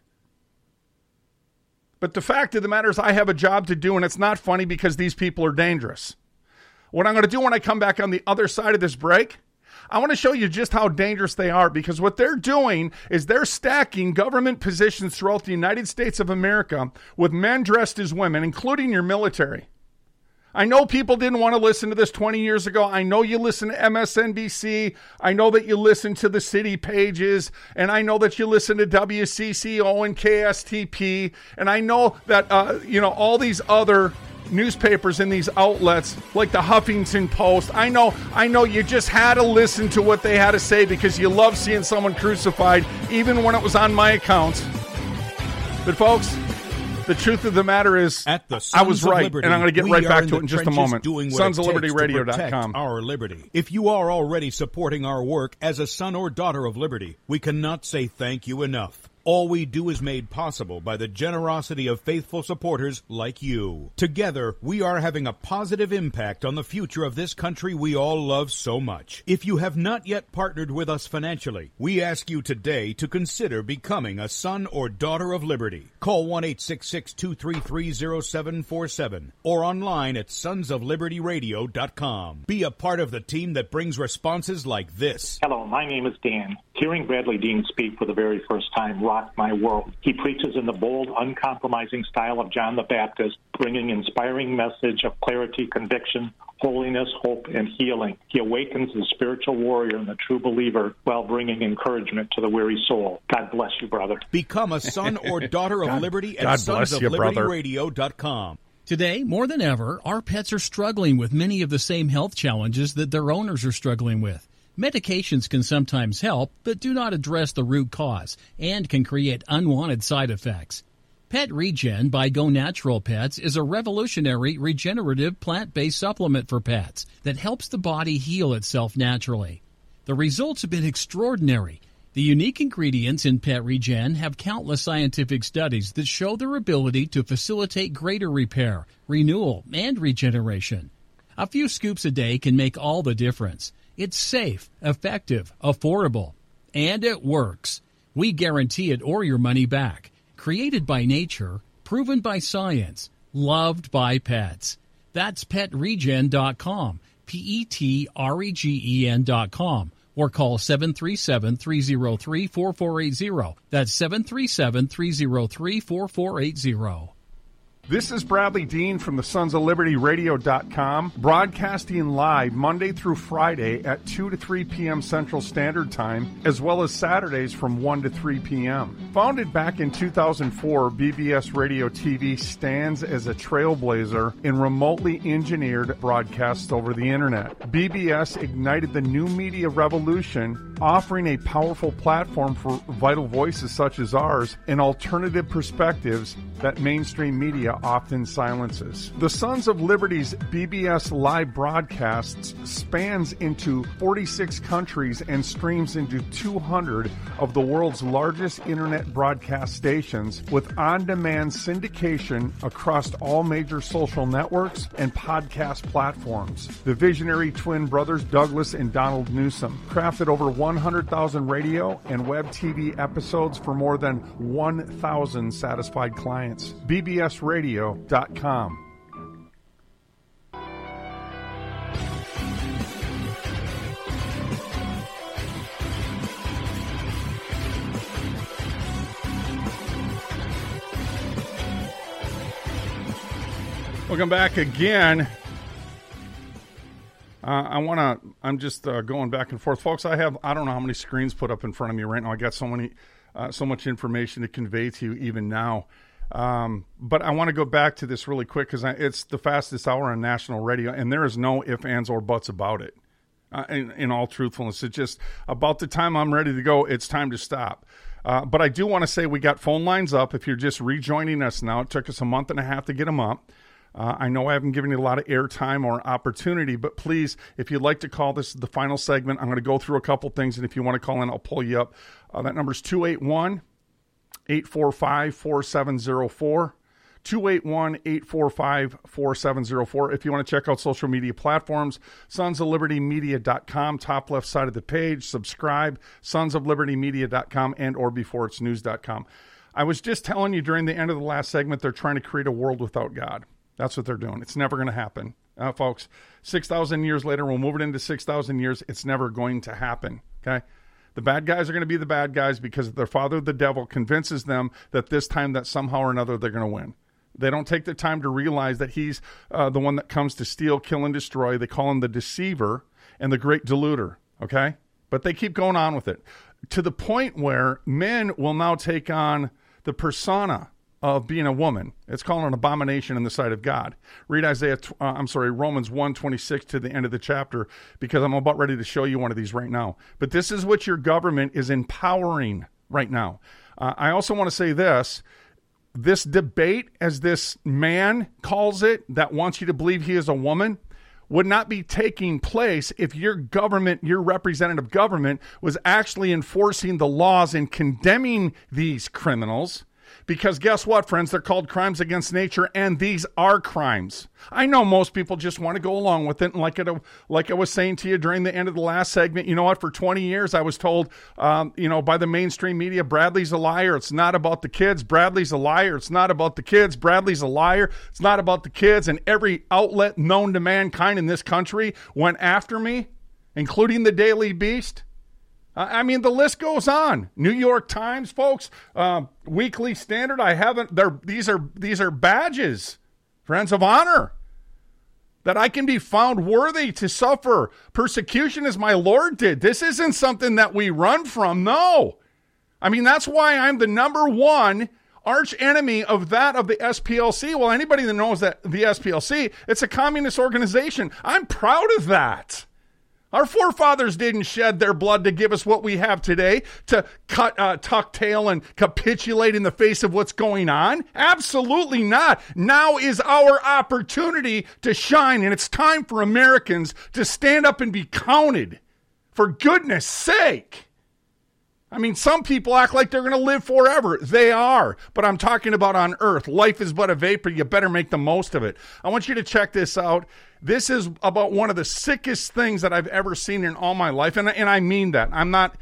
Speaker 1: But the fact of the matter is I have a job to do, and it's not funny because these people are dangerous. What I'm going to do when I come back on the other side of this break, I want to show you just how dangerous they are, because what they're doing is they're stacking government positions throughout the United States of America with men dressed as women, including your military. I know people didn't want to listen to this 20 years ago. I know you listen to MSNBC. I know that you listen to the city pages. And I know that you listen to WCCO and KSTP. And I know that, all these other newspapers and these outlets like the Huffington Post. I know you just had to listen to what they had to say because you love seeing someone crucified, even when it was on my account. But folks, the truth of the matter is, I was right, and I'm going to get right back to it in just a moment. SonsOfLibertyRadio.com.
Speaker 5: Our liberty. If you are already supporting our work as a son or daughter of liberty, we cannot say thank you enough. All we do is made possible by the generosity of faithful supporters like you. Together, we are having a positive impact on the future of this country we all love so much. If you have not yet partnered with us financially, we ask you today to consider becoming a son or daughter of liberty. Call 1-866-233-0747 or online at sonsoflibertyradio.com. Be a part of the team that brings responses like this.
Speaker 18: Hello, my name is Dan. Hearing Bradley Dean speak for the very first time rocked my world. He preaches in the bold, uncompromising style of John the Baptist, bringing inspiring message of clarity, conviction, holiness, hope, and healing. He awakens the spiritual warrior and the true believer while bringing encouragement to the weary soul. God bless you, brother.
Speaker 5: Become a son or daughter of liberty at sonsoflibertyradio.com.
Speaker 10: Today, more than ever, our pets are struggling with many of the same health challenges that their owners are struggling with. Medications can sometimes help, but do not address the root cause and can create unwanted side effects. Pet Regen by Go Natural Pets is a revolutionary regenerative plant-based supplement for pets that helps the body heal itself naturally. The results have been extraordinary. The unique ingredients in Pet Regen have countless scientific studies that show their ability to facilitate greater repair, renewal, and regeneration. A few scoops a day can make all the difference. It's safe, effective, affordable, and it works. We guarantee it or your money back. Created by nature, proven by science, loved by pets. That's PetRegen.com, PetRegen.com, or call 737-303-4480. That's 737-303-4480.
Speaker 1: This is Bradley Dean from the SonsOfLibertyRadio.com, broadcasting live Monday through Friday at 2 to 3 p.m. Central Standard Time, as well as Saturdays from 1 to 3 p.m. Founded back in 2004, BBS Radio TV stands as a trailblazer in remotely engineered broadcasts over the Internet. BBS ignited the new media revolution, offering a powerful platform for vital voices such as ours and alternative perspectives that mainstream media often silences. The Sons of Liberty's BBS live broadcasts spans into 46 countries and streams into 200 of the world's largest internet broadcast stations with on-demand syndication across all major social networks and podcast platforms. The visionary twin brothers Douglas and Donald Newsom crafted over 100,000 radio and web TV episodes for more than 1,000 satisfied clients. BBSRadio.com. Welcome back again. I'm just going back and forth. Folks, I don't know how many screens put up in front of me right now. I got so much information to convey to you even now. But I want to go back to this really quick because it's the fastest hour on national radio, and there is no ifs, ands, or buts about it. In all truthfulness, it's just about the time I'm ready to go, it's time to stop. But I do want to say we got phone lines up. If you're just rejoining us now, it took us a month and a half to get them up. I know I haven't given you a lot of airtime or opportunity, but please, if you'd like to call, this is the final segment. I'm going to go through a couple things, and if you want to call in, I'll pull you up. That number is 281-845-4704. 281-845-4704. If you want to check out social media platforms, sonsoflibertymedia.com, top left side of the page. Subscribe, sonsoflibertymedia.com and or beforeitsnews.com. I was just telling you during the end of the last segment, they're trying to create a world without God. That's what they're doing. It's never going to happen. Folks, 6,000 years later, we'll move it into 6,000 years. It's never going to happen, okay? The bad guys are going to be the bad guys because their father, the devil, convinces them that this time that somehow or another they're going to win. They don't take the time to realize that he's the one that comes to steal, kill, and destroy. They call him the deceiver and the great deluder, okay? But they keep going on with it to the point where men will now take on the persona of being a woman. It's called an abomination in the sight of God. Read Romans 1:26 to the end of the chapter, because I'm about ready to show you one of these right now. But this is what your government is empowering right now. I also want to say this debate, as this man calls it, that wants you to believe he is a woman, would not be taking place if your government, your representative government, was actually enforcing the laws and condemning these criminals. Because guess what, friends? They're called crimes against nature, and these are crimes. I know most people just want to go along with it. And like I was saying to you during the end of the last segment, you know what? For 20 years, I was told, by the mainstream media, Bradley's a liar. It's not about the kids. Bradley's a liar. It's not about the kids. Bradley's a liar. It's not about the kids. And every outlet known to mankind in this country went after me, including the Daily Beast. I mean, the list goes on. New York Times, folks, Weekly Standard. These are badges, friends, of honor, that I can be found worthy to suffer persecution as my Lord did. This isn't something that we run from. No. I mean, that's why I'm the number one arch enemy of the SPLC. Well, anybody that knows that the SPLC, it's a communist organization. I'm proud of that. Our forefathers didn't shed their blood to give us what we have today, to tuck tail and capitulate in the face of what's going on. Absolutely not. Now is our opportunity to shine, and it's time for Americans to stand up and be counted. For goodness sake. I mean, some people act like they're going to live forever. They are. But I'm talking about on earth. Life is but a vapor. You better make the most of it. I want you to check this out. This is about one of the sickest things that I've ever seen in all my life. And I mean that. I'm not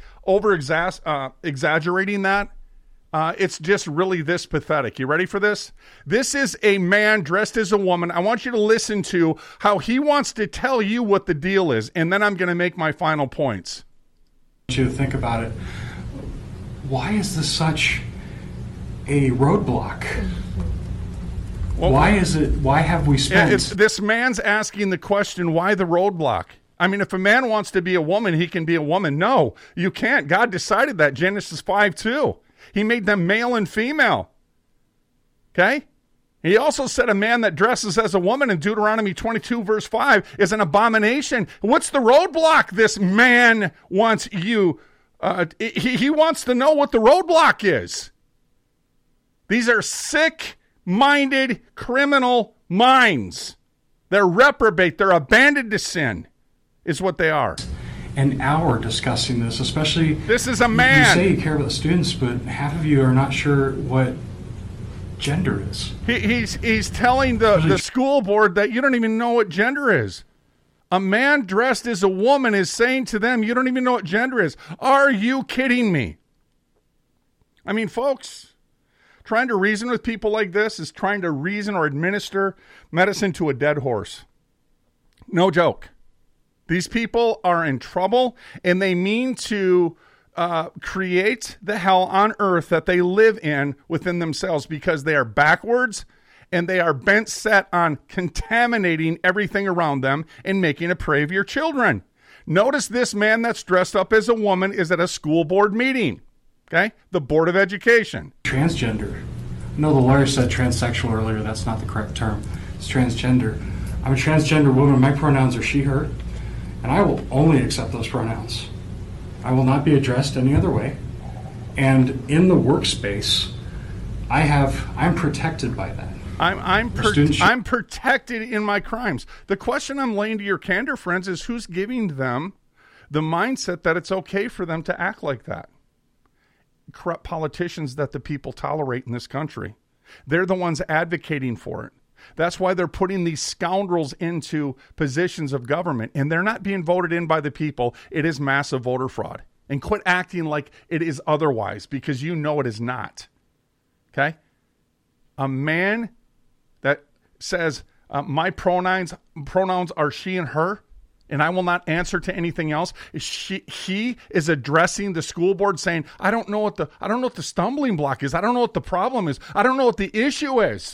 Speaker 1: exaggerating that. It's just really this pathetic. You ready for this? This is a man dressed as a woman. I want you to listen to how he wants to tell you what the deal is. And then I'm going to make my final points.
Speaker 19: I want you to think about it. Why is this such a roadblock? Well, why have we spent...
Speaker 1: This man's asking the question, why the roadblock? I mean, if a man wants to be a woman, he can be a woman. No, you can't. God decided that. Genesis 5:2. He made them male and female. Okay? He also said a man that dresses as a woman in Deuteronomy 22, verse 5, is an abomination. What's the roadblock? This man wants you... He wants to know what the roadblock is. These are sick-minded criminal minds. They're reprobate. They're abandoned to sin, is what they are.
Speaker 19: An hour discussing this, especially...
Speaker 1: This is a man.
Speaker 19: You say you care about the students, but half of you are not sure what gender is.
Speaker 1: He's telling the school board that you don't even know what gender is. A man dressed as a woman is saying to them, you don't even know what gender is. Are you kidding me? I mean, folks, trying to reason with people like this is trying to reason or administer medicine to a dead horse. No joke. These people are in trouble, and they mean to create the hell on earth that they live in within themselves, because they are backwards, and they are bent set on contaminating everything around them and making a prey of your children. Notice this man that's dressed up as a woman is at a school board meeting. Okay? The Board of Education.
Speaker 19: Transgender. I know the lawyer said transsexual earlier. That's not the correct term. It's transgender. I'm a transgender woman. My pronouns are she, her. And I will only accept those pronouns. I will not be addressed any other way. And in the workspace, I'm protected by that.
Speaker 1: I'm protected in my crimes. The question I'm laying to your candor, friends, is who's giving them the mindset that it's okay for them to act like that? Corrupt politicians that the people tolerate in this country. They're the ones advocating for it. That's why they're putting these scoundrels into positions of government, and they're not being voted in by the people. It is massive voter fraud. And quit acting like it is otherwise, because you know it is not. Okay? A man that says, my pronouns are she and her, and I will not answer to anything else. He is addressing the school board saying, I don't know what the stumbling block is. I don't know what the problem is. I don't know what the issue is.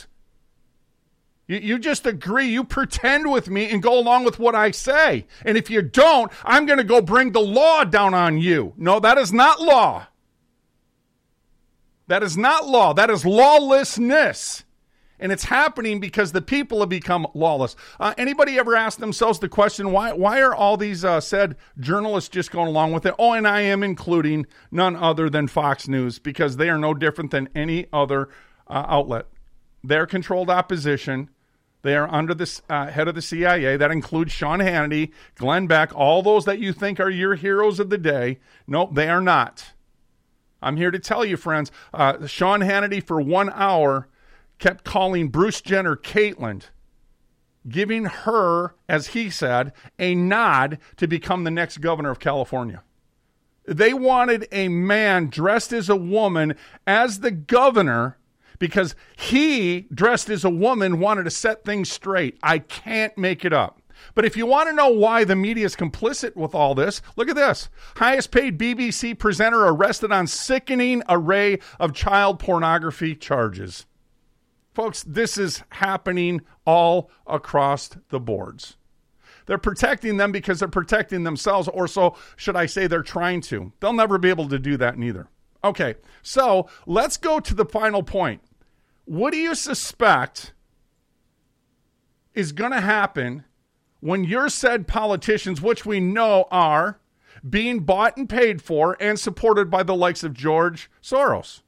Speaker 1: You just agree. You pretend with me and go along with what I say. And if you don't, I'm going to go bring the law down on you. No, that is not law. That is not law. That is lawlessness. And it's happening because the people have become lawless. Anybody ever ask themselves the question, why are all these said journalists just going along with it? Oh, and I am including none other than Fox News, because they are no different than any other outlet. They're controlled opposition. They are under the head of the CIA. That includes Sean Hannity, Glenn Beck, all those that you think are your heroes of the day. Nope, they are not. I'm here to tell you, friends, Sean Hannity for 1 hour kept calling Bruce Jenner Caitlyn, giving her, as he said, a nod to become the next governor of California. They wanted a man dressed as a woman as the governor because he, dressed as a woman, wanted to set things straight. I can't make it up. But if you want to know why the media is complicit with all this, look at this. Highest paid BBC presenter arrested on sickening array of child pornography charges. Folks, this is happening all across the boards. They're protecting them because they're protecting themselves, or so should I say they're trying to. They'll never be able to do that neither. Okay, so let's go to the final point. What do you suspect is going to happen when your said politicians, which we know are being bought and paid for and supported by the likes of George Soros?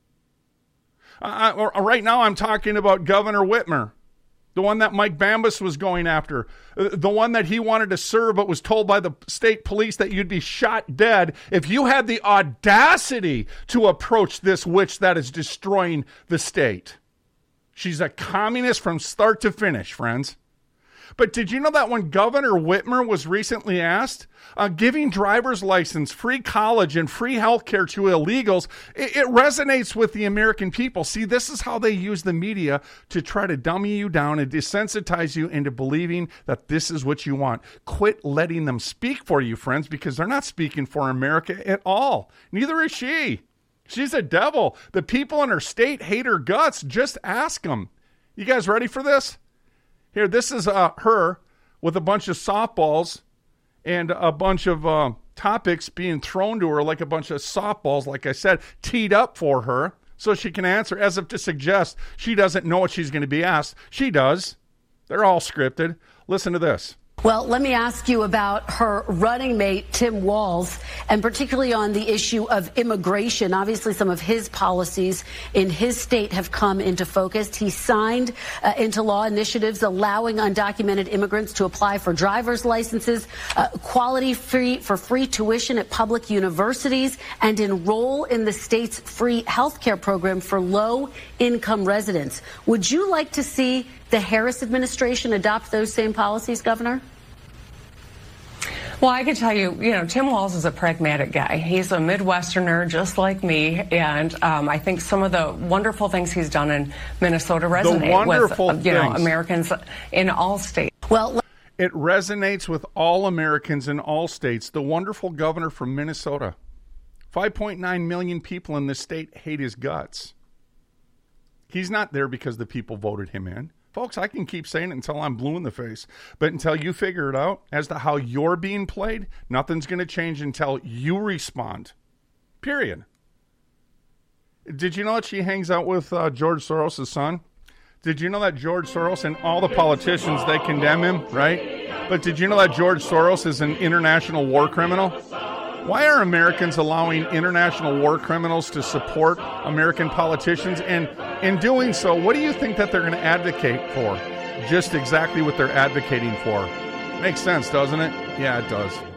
Speaker 1: Right now I'm talking about Governor Whitmer, the one that Mike Bambas was going after, the one that he wanted to serve but was told by the state police that you'd be shot dead if you had the audacity to approach this witch that is destroying the state. She's a communist from start to finish, friends. But did you know that when Governor Whitmer was recently asked, giving driver's license, free college, and free health care to illegals, it resonates with the American people. See, this is how they use the media to try to dummy you down and desensitize you into believing that this is what you want. Quit letting them speak for you, friends, because they're not speaking for America at all. Neither is she. She's a devil. The people in her state hate her guts. Just ask them. You guys ready for this? Here, this is her with a bunch of softballs and a bunch of topics being thrown to her like a bunch of softballs, like I said, teed up for her so she can answer, as if to suggest she doesn't know what she's going to be asked. She does. They're all scripted. Listen to this.
Speaker 20: Well, let me ask you about her running mate, Tim Walz, and particularly on the issue of immigration. Obviously, some of his policies in his state have come into focus. He signed into law initiatives allowing undocumented immigrants to apply for driver's licenses, free tuition at public universities, and enroll in the state's free health care program for low-income residents. Would you like to see the Harris administration adopt those same policies, Governor?
Speaker 21: Well, I can tell you, Tim Walz is a pragmatic guy. He's a Midwesterner just like me, and I think some of the wonderful things he's done in Minnesota resonate with Americans in all states.
Speaker 20: Well,
Speaker 1: it resonates with all Americans in all states. The wonderful governor from Minnesota. 5.9 million people in this state hate his guts. He's not there because the people voted him in. Folks, I can keep saying it until I'm blue in the face. But until you figure it out as to how you're being played, nothing's going to change until you respond. Period. Did you know that she hangs out with George Soros' son? Did you know that George Soros and all the politicians, they condemn him, right? But did you know that George Soros is an international war criminal? Why are Americans allowing international war criminals to support American politicians? And in doing so, what do you think that they're going to advocate for? Just exactly what they're advocating for. Makes sense, doesn't it? Yeah, it does.